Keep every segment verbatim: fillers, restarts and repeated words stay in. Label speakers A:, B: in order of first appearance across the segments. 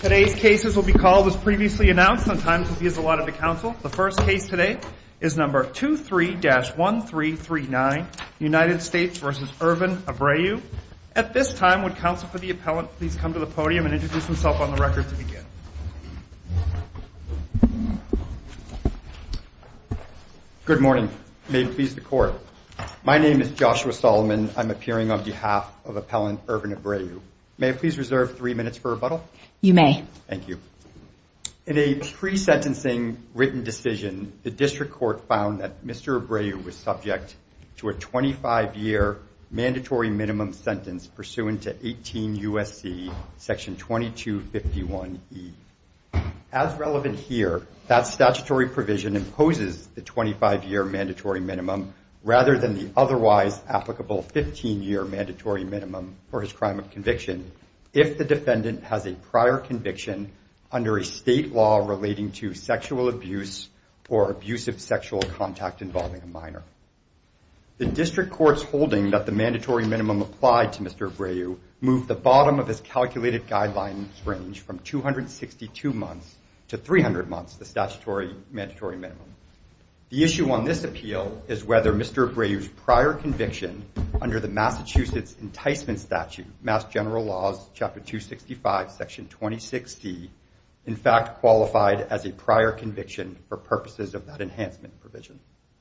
A: Today's cases will be called as previously announced, and times will be as allotted to counsel. The first case today is number two three dash one three three nine, United States v. Irvin Abreu. At this time, would counsel for the appellant please come to the podium and introduce himself on the record to begin?
B: Good morning. May it please the Court. My name is Joshua Solomon. I'm appearing on behalf of appellant Irvin Abreu. May I please reserve three minutes for rebuttal?
C: You may.
B: Thank you. In a pre-sentencing written decision, the district court found that Mister Abreu was subject to a twenty-five year mandatory minimum sentence pursuant to eighteen U S C section twenty-two fifty-one E. As relevant here, that statutory provision imposes the twenty-five year mandatory minimum rather than the otherwise applicable fifteen year mandatory minimum for his crime of conviction if the defendant has a prior conviction under a state law relating to sexual abuse or abusive sexual contact involving a minor. The district court's holding that the mandatory minimum applied to Mister Abreu moved the bottom of his calculated guidelines range from two hundred sixty-two months to three hundred months, the statutory mandatory minimum. The issue on this appeal is whether Mister Abreu's prior conviction under the Massachusetts Enticement Statute, Mass General Laws, Chapter two sixty-five, Section twenty-six C, in fact qualified as a prior conviction for purposes of that enhancement provision.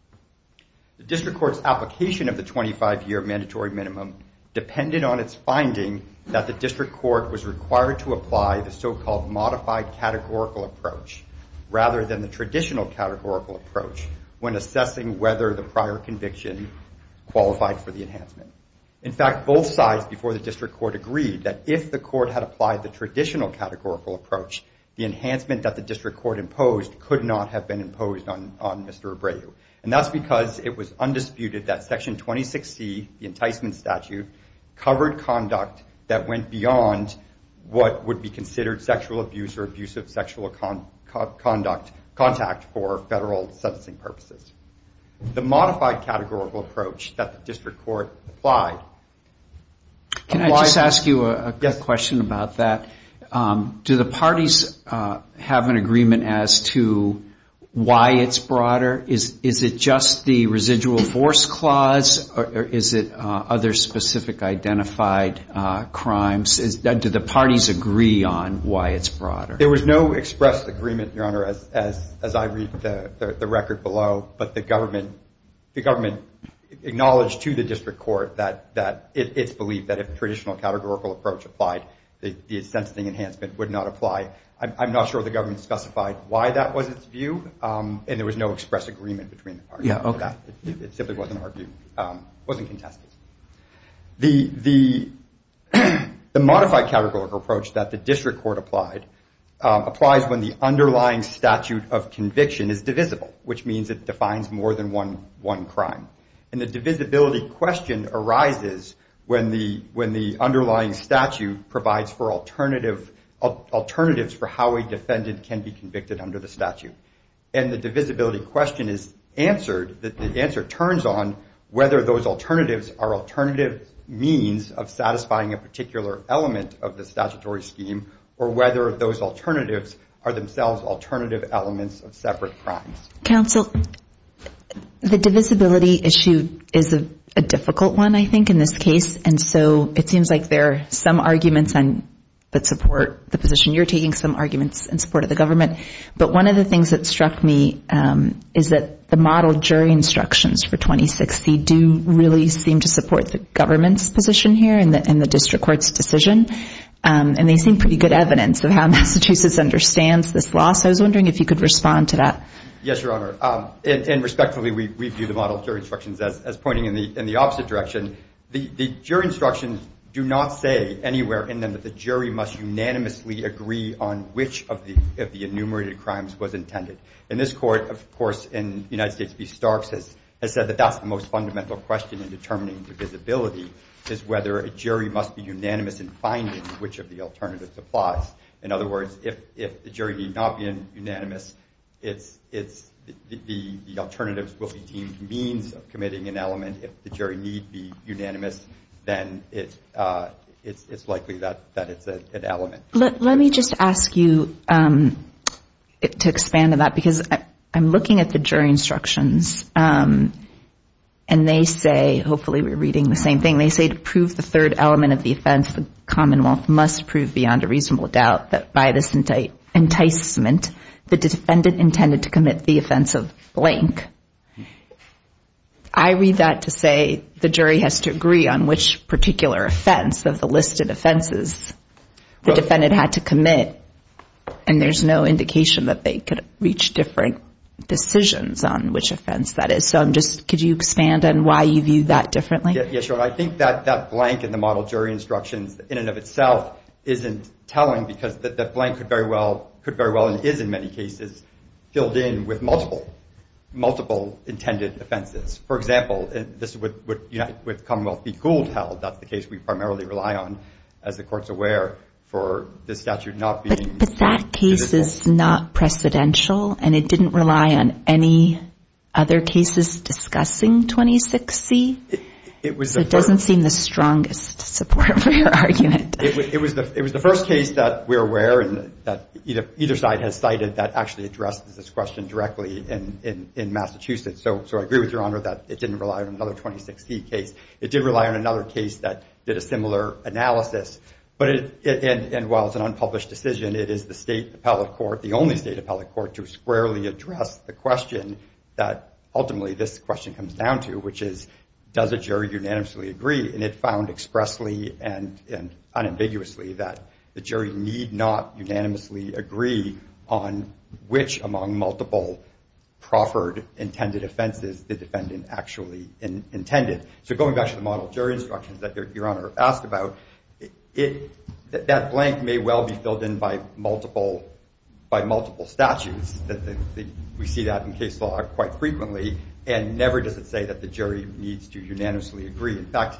B: The district court's application of the twenty-five year mandatory minimum depended on its finding that the district court was required to apply the so-called modified categorical approach rather than the traditional categorical approach when assessing whether the prior conviction qualified for the enhancement. In fact, both sides before the district court agreed that if the court had applied the traditional categorical approach, the enhancement that the district court imposed could not have been imposed on, on Mister Abreu. And that's because it was undisputed that Section twenty-six C, the enticement statute, covered conduct that went beyond what would be considered sexual abuse or abusive sexual con- con- conduct, contact for federal sentencing purposes. The modified categorical approach that the district court applied.
D: Can I just ask you a, a
B: yes.
D: question about that? Um, do the parties uh, have an agreement as to why it's broader? Is is it just the residual force clause, or, or is it uh, other specific identified uh, crimes? Is, do the parties agree on why it's broader?
B: There was no express agreement, Your Honor, as as, as I read the, the, the record below, but the government the government acknowledged to the district court that, that it, its belief that if traditional categorical approach applied, the, the sentencing enhancement would not apply. I'm, I'm not sure the government specified why that was its view, um, and there was no express agreement between the parties.
D: Yeah, okay.
B: That. It, it simply wasn't argued, um, wasn't contested. The the the modified categorical approach that the district court applied um, applies when the underlying statute of conviction is divisible, which means it defines more than one one crime. And the divisibility question arises when the when the underlying statute provides for alternative alternatives for how a defendant can be convicted under the statute. And the divisibility question is answered, the, the answer turns on whether those alternatives are alternative means of satisfying a particular element of the statutory scheme, or whether those alternatives are themselves alternative elements of separate crimes.
C: Counsel, the divisibility issue is a, a difficult one, I think, in this case. And so it seems like there are some arguments on that support the position you're taking, some arguments in support of the government. But one of the things that struck me um, is that the model jury instructions for twenty-six C do really seem to support the government's position here and the, and the district court's decision. Um, and they seem pretty good evidence of how Massachusetts understands this law. So I was wondering if you could respond to that.
B: Yes, Your Honor. Um, and, and respectfully, we, we view the model jury instructions as, as pointing in the in the opposite direction. The, the jury instructions do not say anywhere in them that the jury must unanimously agree on which of the of the enumerated crimes was intended. And this court, of course, in United States v. Starks, has, has said that that's the most fundamental question in determining divisibility, is whether a jury must be unanimous in finding which of the alternatives applies. In other words, if, if the jury need not be unanimous, it's it's the, the, the alternatives will be deemed means of committing an element. If the jury need be unanimous, then it, uh, it's, it's likely that, that it's a, an element.
C: Let, let me just ask you um, to expand on that, because I, I'm looking at the jury instructions, um, and they say, hopefully we're reading the same thing, they say to prove the third element of the offense, the Commonwealth must prove beyond a reasonable doubt that by this enti- enticement, the defendant intended to commit the offense of blank. I read that to say the jury has to agree on which particular offense of the listed offenses the well, defendant had to commit, and there's no indication that they could reach different decisions on which offense that is. So I'm just, could you expand on why you view that differently?
B: Yeah, yeah, sure. I think that that blank in the model jury instructions in and of itself isn't telling, because that, that blank could very well, could very well and is in many cases filled in with multiple, multiple intended offenses. For example, and this is what, what United, with Commonwealth v. Gould held, that's the case we primarily rely on, as the court's aware, for this statute not being...
C: But, but that case divisible. Is not precedential, and it didn't rely on any other cases discussing twenty-six C?
B: It, it was
C: so it doesn't seem the strongest support for your argument.
B: It, it, was the, it was the first case that we're aware, and that either, either side has cited, that actually addressed this question directly in, in, in Massachusetts. So, so I agree with Your Honor that it didn't rely on another twenty-six C case. It did rely on another case that did a similar analysis. But it, it and, and while it's an unpublished decision, it is the state appellate court, the only state appellate court, to squarely address the question that ultimately this question comes down to, which is, does a jury unanimously agree? And it found expressly and, and unambiguously that the jury need not unanimously agree on which among multiple proffered intended offenses the defendant actually in, intended. So going back to the model jury instructions that Your, Your Honor asked about, It, that, that blank may well be filled in by multiple by multiple statutes. That the, the, we see that in case law quite frequently, and never does it say that the jury needs to unanimously agree. In fact,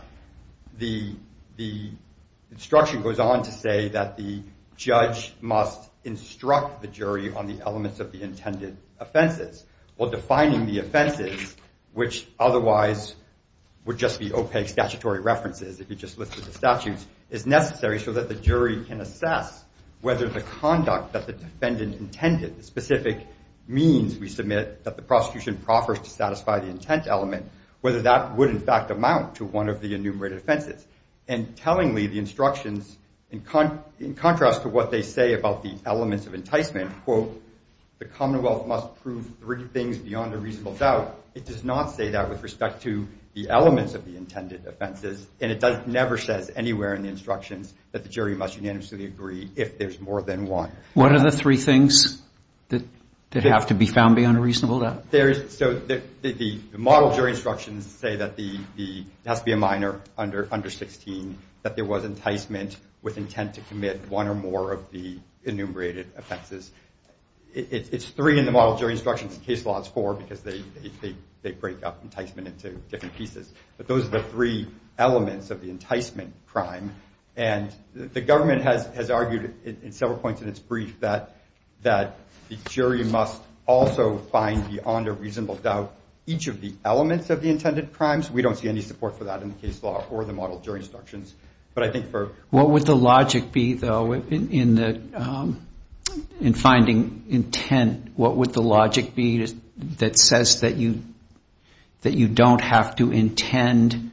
B: the the instruction goes on to say that the judge must instruct the jury on the elements of the intended offenses. Well, defining the offenses, which otherwise would just be opaque statutory references if you just listed the statutes, is necessary so that the jury can assess whether the conduct that the defendant intended, the specific means we submit that the prosecution proffers to satisfy the intent element, whether that would in fact amount to one of the enumerated offenses. And tellingly, the instructions, in, con- in contrast to what they say about the elements of enticement, quote, the Commonwealth must prove three things beyond a reasonable doubt. It does not say that with respect to the elements of the intended offenses, and it does never says anywhere in the instructions that the jury must unanimously agree if there's more than one.
D: What are the three things that that the, have to be found beyond a reasonable doubt?
B: There's so the, the, the, the model jury instructions say that the, the it has to be a minor under under sixteen, that there was enticement with intent to commit one or more of the enumerated offenses. It, it, it's three in the model jury instructions. In case law, it's four because they they, they they break up enticement into different pieces. But those are the three elements of the enticement crime. And the government has, has argued in, in several points in its brief that that the jury must also find beyond a reasonable doubt each of the elements of the intended crimes. We don't see any support for that in the case law or the model jury instructions. But I think for...
D: What would the logic be, though, in, in the... Um, in finding intent, what would the logic be to, that says that you that you don't have to intend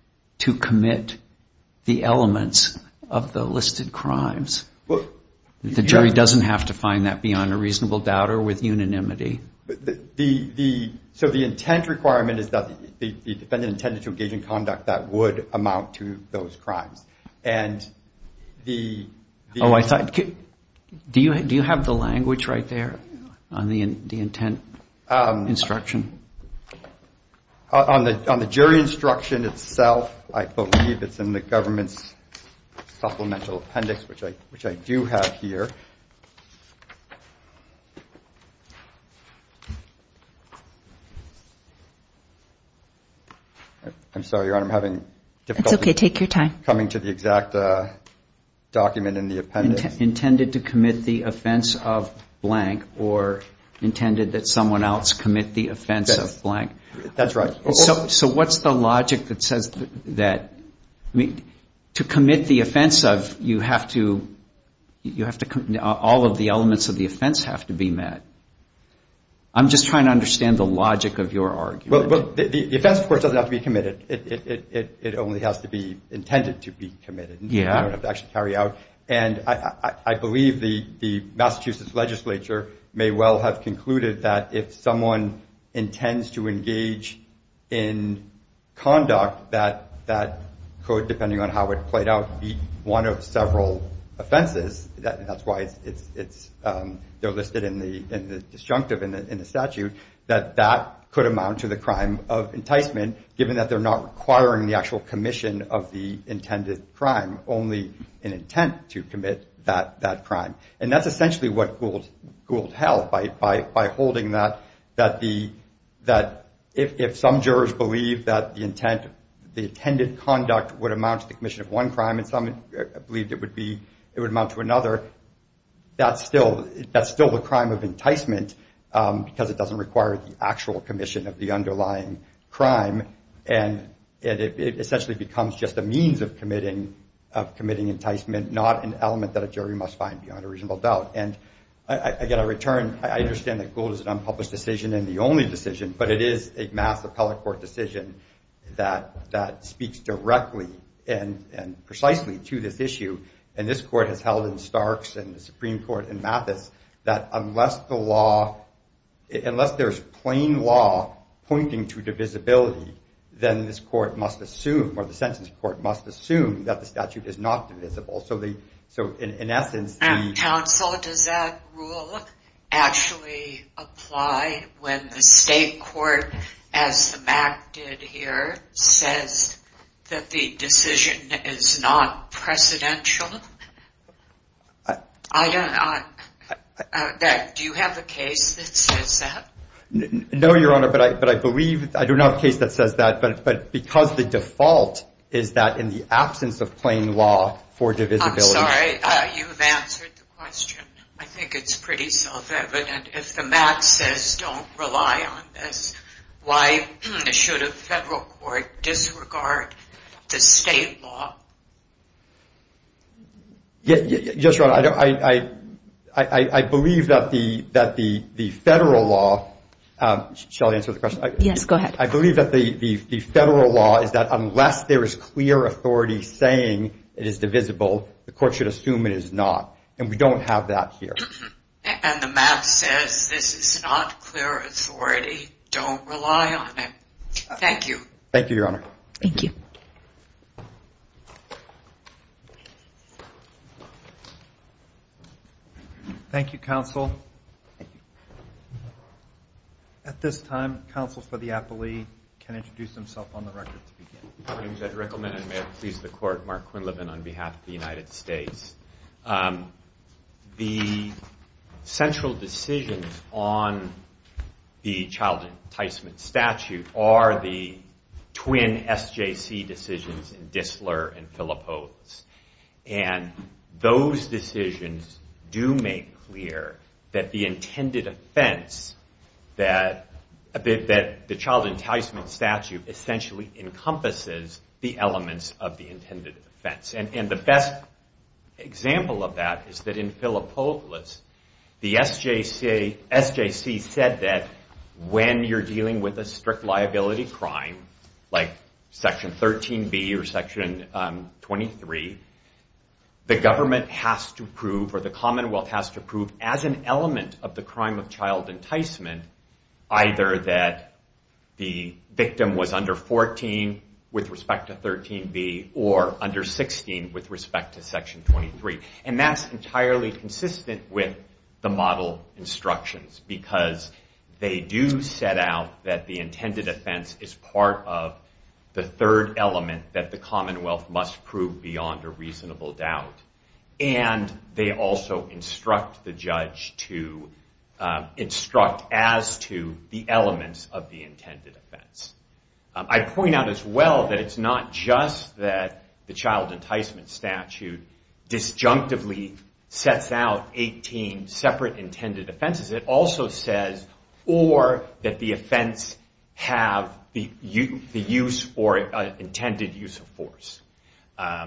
D: to commit the elements of the listed crimes? Well, the jury have, doesn't have to find that beyond a reasonable doubt or with unanimity.
B: The, the, the, so the intent requirement is that the, the, the defendant intended to engage in conduct that would amount to those crimes. And the... the
D: oh, I thought... Do you do you have the language right there on the the intent um, instruction?
B: On the on the jury instruction itself, I believe it's in the government's supplemental appendix, which I which I do have here. I'm sorry, Your Honor, I'm having difficulty.
C: It's okay. Take your time.
B: Coming to the exact. Uh, document in the appendix.
D: Int- intended to commit the offense of blank or intended that someone else commit the offense
B: That's,
D: of blank.
B: That's right.
D: So, so what's the logic that says that, that, I mean, to commit the offense of, you have to, you have to, all of the elements of the offense have to be met. I'm just trying to understand the logic of your argument.
B: Well, well the, the offense, of course, doesn't have to be committed. It, it, it, it, it only has to be intended to be committed.
D: Yeah.
B: You don't have to actually carry out. And I, I, I believe the, the Massachusetts legislature may well have concluded that if someone intends to engage in conduct that that could, depending on how it played out, be one of several offenses, that, that's why it's, it's, it's um, they're listed in the in the disjunctive in the in the statute, that that could amount to the crime of enticement, given that they're not requiring the actual commission of the intended crime, only an intent to commit that that crime. And that's essentially what Gould Gould held by by by holding that that the that if if some jurors believe that the intent the intended conduct would amount to the commission of one crime, and some believed it would be it would amount to another, that's still that's still the crime of enticement, um, because it doesn't require the actual commission of the underlying crime, and it, it essentially becomes just a means of committing of committing enticement, not an element that a jury must find beyond a reasonable doubt. And I, I, again, I return. I understand that Gould is an unpublished decision and the only decision, but it is a mass appellate court decision that that speaks directly and and precisely to this issue. And this court has held in Starks and the Supreme Court in Mathis that unless the law, unless there's plain law pointing to divisibility, then this court must assume, or the sentencing court must assume, that the statute is not divisible. So the so in, in essence,
E: and
B: the
E: counsel, does that rule actually apply when the state court, as the M A C did here, says that the decision is not precedential?
B: I,
E: I don't know. Uh, that, do you have a case that says that?
B: N- no, Your Honor, but I but I believe I do not have a case that says that. But but because the default is that in the absence of plain law for divisibility.
E: I'm sorry, uh, you've answered the question. I think it's pretty self-evident. If the M A C says don't rely on this, why should a federal court disregard the state law?
B: Yeah, yeah, yes, Your Honor. I, don't, I, I, I, I believe that the that the the federal law. Um, shall I answer the question? I,
C: yes, go ahead.
B: I believe that the, the the federal law is that unless there is clear authority saying it is divisible, the court should assume it is not, and we don't have that here.
E: And the M A C says this is not clear authority. Don't rely on it. Thank you.
B: Thank you, Your Honor.
C: Thank you.
A: Thank you, counsel. At this time, counsel for the appellee can introduce himself on the record to begin.
F: My name is Judge Rickleman, and may it please the court, Mark Quinlivan on behalf of the United States. Um, the central decisions on the child enticement statute are the twin S J C decisions in Dissler and Philippopoulos. And those decisions do make clear that the intended offense that, that the child enticement statute essentially encompasses the elements of the intended offense. And, and the best example of that is that in Philippopoulos, the S J C, S J C said that when you're dealing with a strict liability crime, like Section thirteen B or Section um, twenty-three, the government has to prove, or the Commonwealth has to prove, as an element of the crime of child enticement, either that the victim was under fourteen with respect to thirteen B or under sixteen with respect to Section twenty-three. And that's entirely consistent with the model instructions, because they do set out that the intended offense is part of the third element that the Commonwealth must prove beyond a reasonable doubt. And they also instruct the judge to um, instruct as to the elements of the intended offense. Um, I point out as well that it's not just that the child enticement statute disjunctively sets out eighteen separate intended offenses. It also says, or that the offense have the, the use or uh, intended use of force. Um,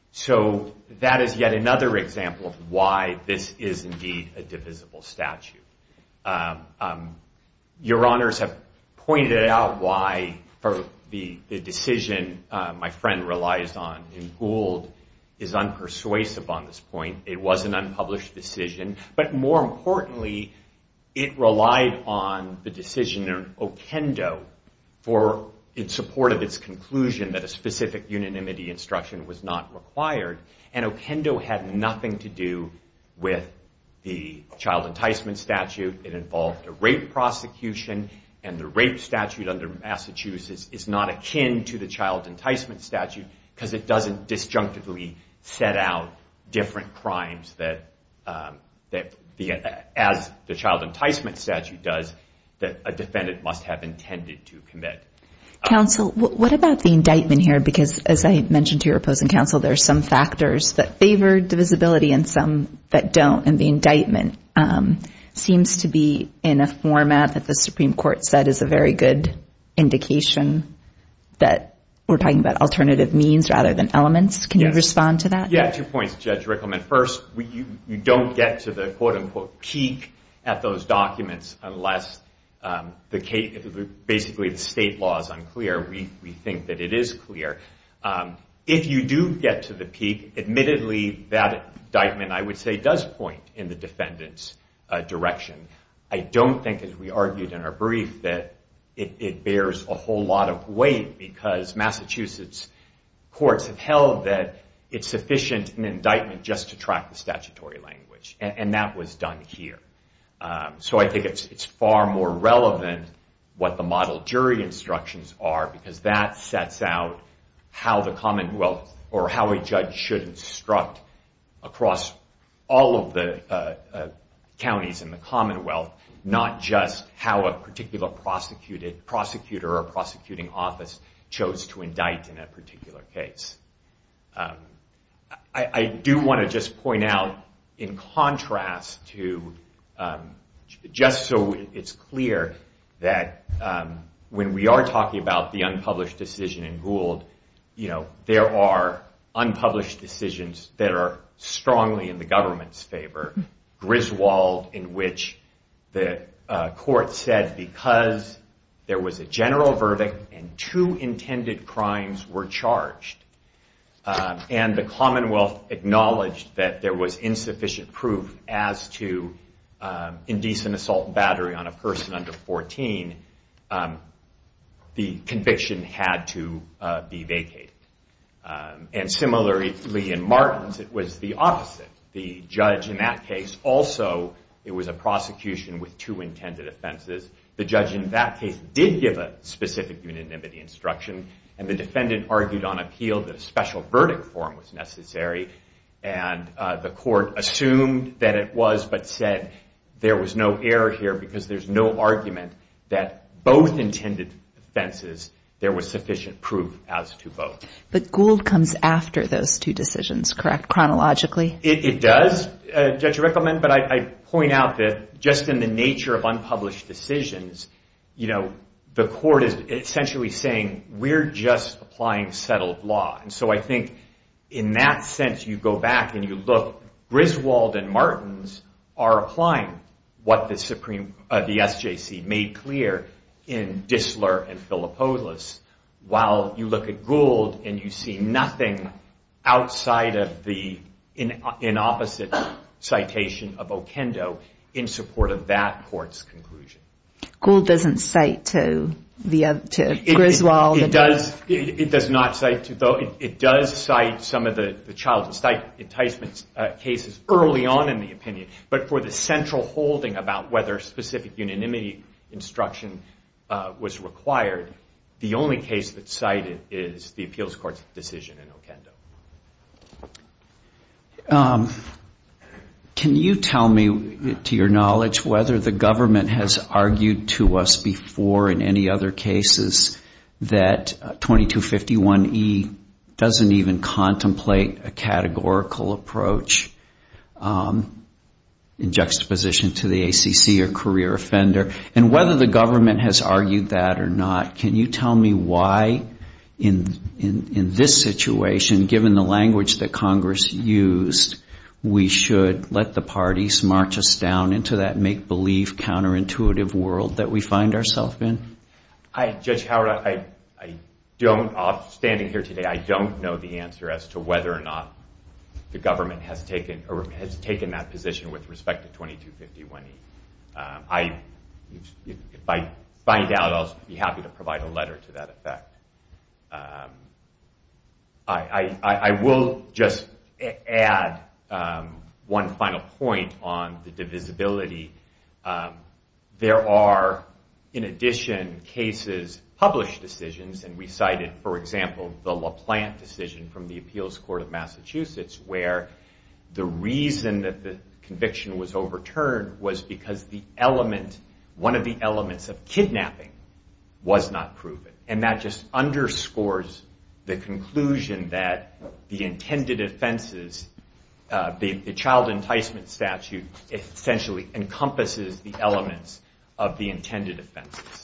F: So that is yet another example of why this is indeed a divisible statute. Um, um, your honors have pointed out why for the, the decision uh, my friend relies on in Gould is unpersuasive on this point. It was an unpublished decision, but more importantly, it relied on the decision in Oquendo for in support of its conclusion that a specific unanimity instruction was not required. And Oquendo had nothing to do with the child enticement statute. It involved a rape prosecution, and the rape statute under Massachusetts is not akin to the child enticement statute because it doesn't disjunctively set out different crimes that um, that the as the child enticement statute does that a defendant must have intended to commit.
C: Counsel, what about the indictment here? Because as I mentioned to your opposing counsel, there are some factors that favor divisibility and some that don't. And the indictment um, seems to be in a format that the Supreme Court said is a very good indication that we're talking about alternative means rather than elements. Can yes. you respond to that?
F: Yeah, two points, Judge Rickleman. First, we, you, you don't get to the quote-unquote peak at those documents unless Um, the case, basically the state law is unclear. We, we think that it is clear. Um, if you do get to the peak, admittedly, that indictment, I would say, does point in the defendant's uh, direction. I don't think, as we argued in our brief, that it, it bears a whole lot of weight because Massachusetts courts have held that it's sufficient in an indictment just to track the statutory language, and, and that was done here. Um, so I think it's it's far more relevant what the model jury instructions are because that sets out how the Commonwealth or how a judge should instruct across all of the uh, uh, counties in the Commonwealth, not just how a particular prosecuted prosecutor or prosecuting office chose to indict in a particular case. Um, I, I do want to just point out, in contrast to Um, just so it's clear that um, when we are talking about the unpublished decision in Gould, you know, there are unpublished decisions that are strongly in the government's favor. Griswold, in which the uh, court said because there was a general verdict and two intended crimes were charged, um, and the Commonwealth acknowledged that there was insufficient proof as to Um, indecent assault and battery on a person under fourteen, um, the conviction had to uh, be vacated. Um, and similarly in Martins, it was the opposite. The judge in that case also, it was a prosecution with two intended offenses. The judge in that case did give a specific unanimity instruction, and the defendant argued on appeal that a special verdict form was necessary, and uh, the court assumed that it was, but said there was no error here because there's no argument that both intended offenses, there was sufficient proof as to both.
C: But Gould comes after those two decisions, correct, chronologically?
F: It, it does, uh, Judge Rickleman, but I, I point out that just in the nature of unpublished decisions, you know, the court is essentially saying we're just applying settled law. And so I think in that sense, you go back and you look, Griswold and Martins are applying what the Supreme, uh, the S J C made clear in Dissler and Philippolis, while you look at Gould and you see nothing outside of the in, in opposite citation of Oquendo in support of that court's conclusion.
C: Gould doesn't cite to the uh, to
F: it,
C: Griswold.
F: It, it does. It, it does not cite to though. It, it does cite some of the, the child enticement uh, cases early on in the opinion, but for the central holding about whether specific unanimity instruction uh, was required, the only case that's cited is the appeals court's decision in Oquendo.
D: Um, can you tell me, to your knowledge, whether the government has argued to us before in any other cases that twenty-two fifty-one E doesn't even contemplate a categorical approach um, in juxtaposition to the A C C or career offender? And whether the government has argued that or not, can you tell me why in, in, in this situation, given the language that Congress used, we should let the parties march us down into that make-believe, counterintuitive world that we find ourselves in?
F: I, Judge Howard, I, I don't, standing here today, I don't know the answer as to whether or not the government has taken or has taken that position with respect to twenty-two fifty-one E. Um, I, if, if I find out, I'll be happy to provide a letter to that effect. Um, I, I, I will just add um, one final point on the divisibility. Um, there are, in addition, cases, published decisions, and we cited, for example, the LaPlante decision from the Appeals Court of Massachusetts, where the reason that the conviction was overturned was because the element, one of the elements of kidnapping was not proven. And that just underscores the conclusion that the intended offenses, uh, the, the child enticement statute essentially encompasses the elements of the intended offenses.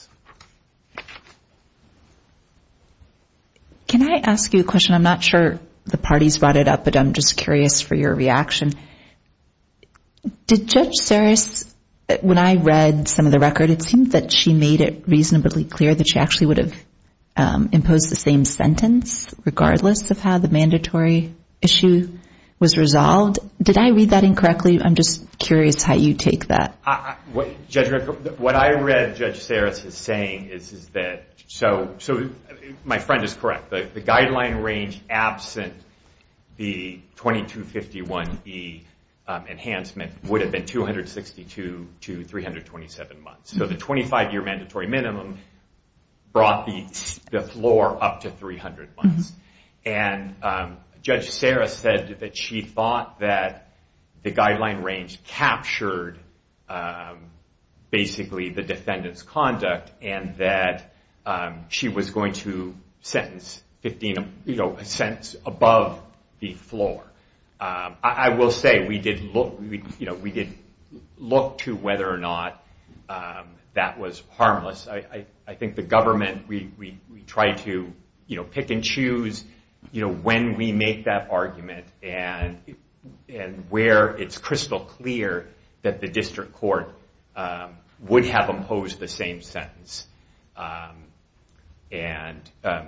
C: Can I ask you a question? I'm not sure the parties brought it up, but I'm just curious for your reaction. Did Judge Saris, when I read some of the record, it seemed that she made it reasonably clear that she actually would have um, imposed the same sentence regardless of how the mandatory issue was resolved. Did I read that incorrectly? I'm just curious how you take that.
F: I, I, what, Judge, what I read Judge Saris is saying is, is that, so, so my friend is correct. The, the guideline range absent the twenty-two fifty-one E um, enhancement would have been two hundred sixty-two to three hundred twenty-seven months. So the twenty-five year mandatory minimum brought the, the floor up to three hundred months. Mm-hmm. And um, Judge Saris said that she thought that the guideline range captured um, basically the defendant's conduct, and that um, she was going to sentence fifteen, you know, a sentence above the floor. Um, I, I will say we did look, we, you know, we did look to whether or not um, that was harmless. I, I, I think the government, we, we, we try to, you know, pick and choose, you know, when we make that argument, and and where it's crystal clear that the district court um, would have imposed the same sentence. Um, and, um,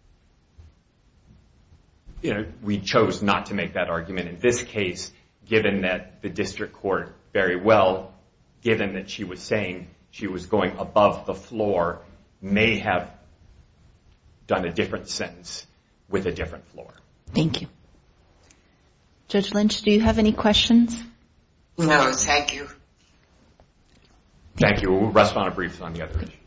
F: you know, we chose not to make that argument in this case, given that the district court very well, given that she was saying she was going above the floor, may have done a different sentence with a different floor.
C: Thank you. Judge Lynch, do you have any questions?
E: No, thank you.
F: Thank you. We'll rest on a brief on the other issues.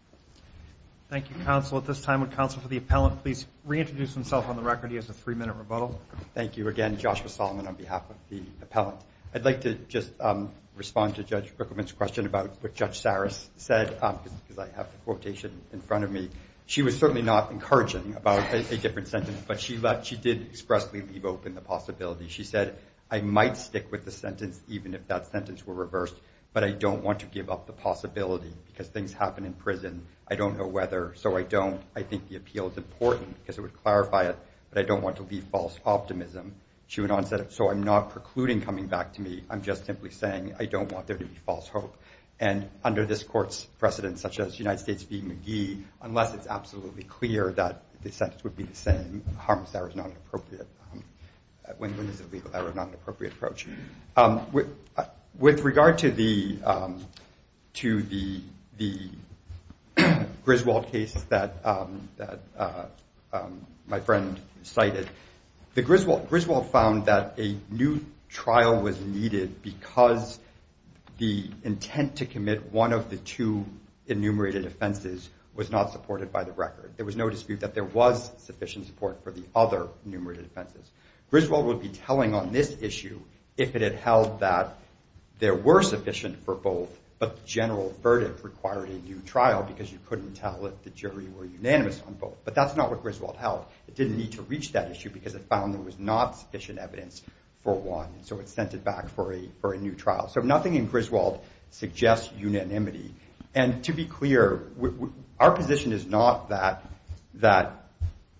A: Thank you, counsel. At this time, would counsel for the appellant please reintroduce himself on the record? He has a three-minute rebuttal.
B: Thank you again, Joshua Solomon on behalf of the appellant. I'd like to just um, respond to Judge Rickleman's question about what Judge Saris said, um, because I have the quotation in front of me. She was certainly not encouraging about a, a different sentence, but she left, she did expressly leave open the possibility. She said, I might stick with the sentence even if that sentence were reversed, but I don't want to give up the possibility because things happen in prison. I don't know whether, so I don't. I think the appeal is important because it would clarify it, but I don't want to leave false optimism. She went on and said, so I'm not precluding coming back to me. I'm just simply saying I don't want there to be false hope. And under this court's precedent, such as United States v. McGee, unless it's absolutely clear that the sentence would be the same, harmless error is not an appropriate, um, when, when there's a legal error, not an appropriate approach. Um, with, uh, with regard to the, um, to the, the Griswold case that, um, that uh, um, my friend cited, the Griswold, Griswold found that a new trial was needed because the intent to commit one of the two enumerated offenses was not supported by the record. There was no dispute that there was sufficient support for the other enumerated offenses. Griswold would be telling on this issue if it had held that there were sufficient for both, but the general verdict required a new trial because you couldn't tell if the jury were unanimous on both. But that's not what Griswold held. It didn't need to reach that issue because it found there was not sufficient evidence for one, and so it sent it back for a for a new trial. So nothing in Griswold suggests unanimity. And to be clear, w- w- our position is not that that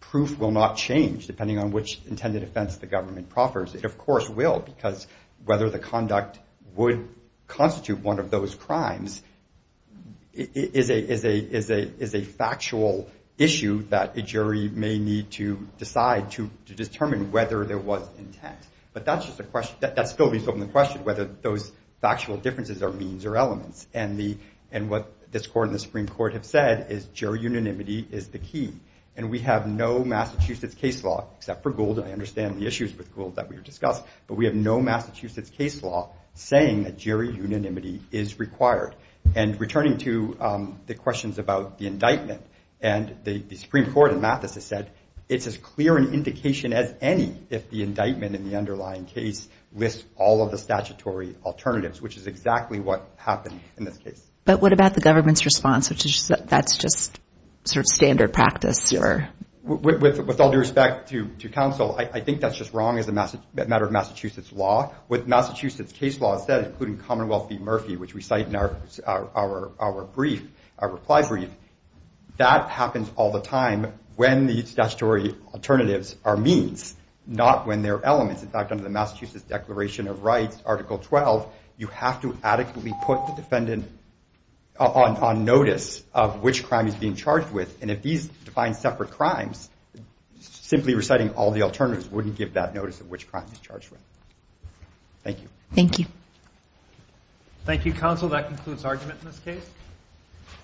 B: proof will not change depending on which intended offense the government proffers. It, of course, will, because whether the conduct would constitute one of those crimes is a is a is a is a factual issue that a jury may need to decide to, to determine whether there was intent. But that's just a question that, that still leaves open the question whether those factual differences are means or elements. And the and what this court and the Supreme Court have said is jury unanimity is the key. And we have no Massachusetts case law, except for Gould. I understand the issues with Gould that we've discussed, but we have no Massachusetts case law saying that jury unanimity is required. And returning to um, the questions about the indictment, and the, the Supreme Court in Mathis has said it's as clear an indication as any if the indictment in the underlying case lists all of the statutory alternatives, which is exactly what happened in this case.
C: But what about the government's response, which is just, that's just sort of standard practice?
B: Yes.
C: For
B: with, with, with all due respect to, to counsel, I, I think that's just wrong as a Massa, matter of Massachusetts law. What Massachusetts case law said, including Commonwealth v. Murphy, which we cite in our, our, our, our brief, our reply brief, that happens all the time when the statutory alternatives are means, not when they're elements. In fact, under the Massachusetts Declaration of Rights, Article twelve, you have to adequately put the defendant on, on notice of which crime he's being charged with. And if these define separate crimes, simply reciting all the alternatives wouldn't give that notice of which crime he's charged with. Thank you.
C: Thank you.
A: Thank you, counsel. That concludes argument in this case.